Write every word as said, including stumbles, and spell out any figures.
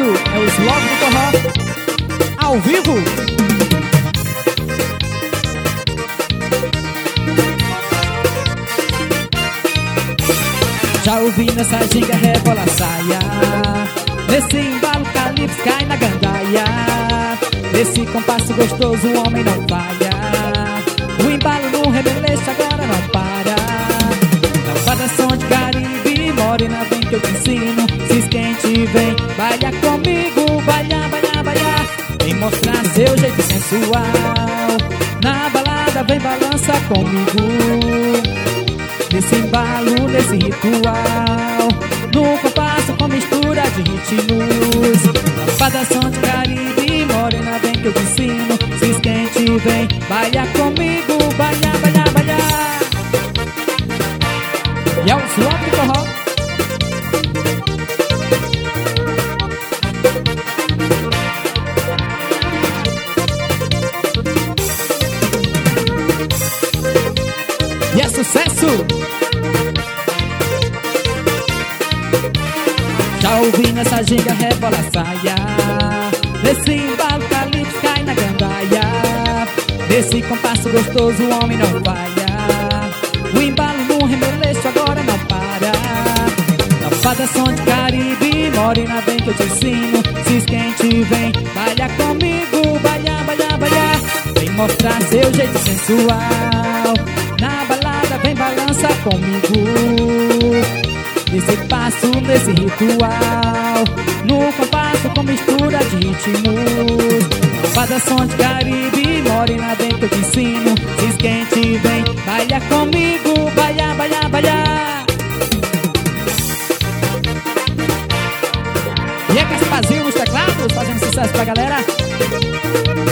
sucesso é os Love do Forró ao vivo. Já ouvi nessa ginga rebola saia, nesse embalo calypso cai na gandaia, nesse compasso gostoso o homem não falha, o embalo no rebelete agora não para. Lambada som de Caribe, morena vem que eu te ensino, se esquente vem, baila comigo, baila, baila, baila, vem mostrar seu jeito sensual, na balada vem balança comigo. Nesse embalo, nesse ritual, no compasso com mistura de ritmos. Lambada som de Caribe, morena vem que eu te ensino, se esquente vem, baila comigo, baila, baila, baila. E é o Love do Forró. E é sucesso! Já ouvi nessa ginga rebola saia, nesse embalo calypso cai na gandaia, nesse compasso gostoso o homem não falha, o embalo no remeleixo agora não para. Lambada som de Caribe, morena vem que eu te ensino, se esquente vem, baila comigo, baila, baila, baila, vem mostrar seu jeito sensual, na balada vem balança comigo. Nesse passo, nesse ritual, no compasso com mistura de ritmos. Lambada som de Caribe, morena vem que eu te ensino, se esquente vem, baila comigo, baila, baila, baila. E é Gasparzinho nos teclados, fazendo sucesso pra galera.